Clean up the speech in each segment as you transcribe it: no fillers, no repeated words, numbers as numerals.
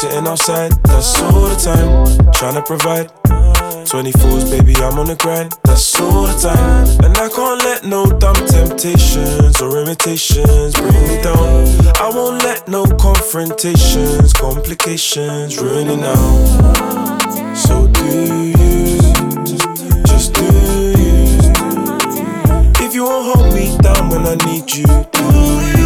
sitting outside, that's all the time. Tryna provide 24s, baby, I'm on the grind, that's all the time. And I can't let no dumb temptations or imitations bring me down. I won't let no confrontations, complications ruin it now. So do you, just do you. If you won't hold me down when I need you, do you.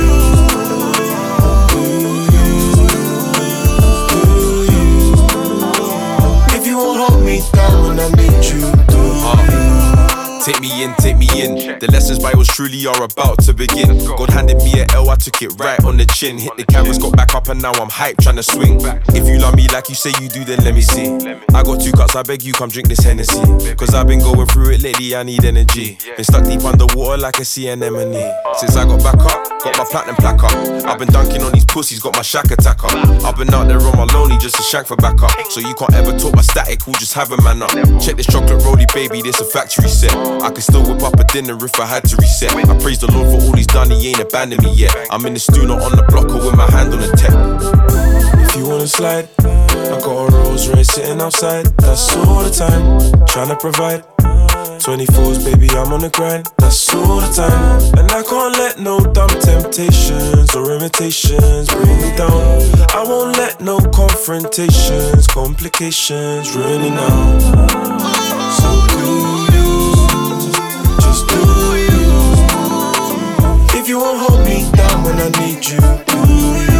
Hold me down when I need you. Take me in. The lessons by yours truly are about to begin. God handed me a L, I took it right on the chin. Hit the cameras, got back up and now I'm hyped, tryna swing. If you love me like you say you do, then let me see. I got 2 cups, I beg you come drink this Hennessy. Cause I've been going through it lately, I need energy. Been stuck deep underwater like a sea anemone. Since I got back up, got my platinum plaque up. I've been dunking on these pussies, got my shack attack up. I've been out there on my lonely just to shank for backup. So you can't ever talk my static, we'll just have a man up. Check this chocolate rollie, baby, this a factory set. I can still whip up a dinner if I had to reset. I praise the Lord for all he's done, he ain't abandoned me yet. I'm in the stew, not on the blocker with my hand on the tech. If you wanna slide, I got a Rolls Royce sitting outside, that's all the time. Tryna provide 24s, baby, I'm on the grind, that's all the time. And I can't let no dumb temptations or imitations bring me down. I won't let no confrontations, complications ruin it now. So do you, just do you. If you won't hold me down when I need you, do you.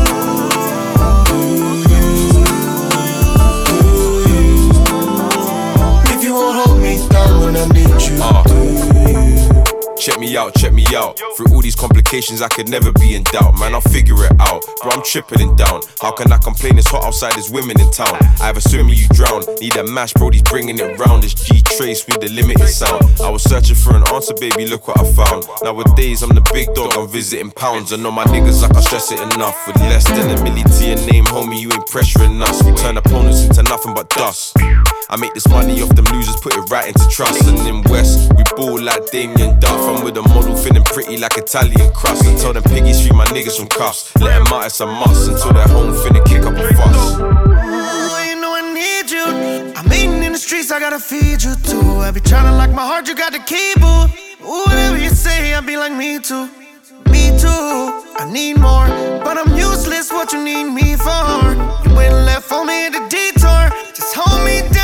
When I need you, Check me out. Through all these complications, I could never be in doubt. Man, I'll figure it out. Bro, I'm tripping and down. How can I complain? It's hot outside, there's women in town. I either swim or you drown. Need a mash, bro, he's bringing it round. This G-Trace with the limited sound. I was searching for an answer, baby, look what I found. Nowadays, I'm the big dog, I'm visiting pounds. And all my niggas, I can't stress it enough. With less than a milli to your name, homie, you ain't pressuring us. We turn opponents into nothing but dust. I make this money off them losers, put it right into trust. And in West, we ball like Damien Duff. I'm with a model feeling pretty like Italian crust. And tell them piggies free my niggas from cuffs. Let them out, it's a must. Until they're home, finna kick up a fuss. Ooh, you know I need you. I'm eating in the streets, I gotta feed you too. I be tryna lock my heart, you got the key, boo. Ooh, whatever you say, I be like me too. Me too, I need more. But I'm useless, what you need me for? You went left on me at the detour. Just hold me down.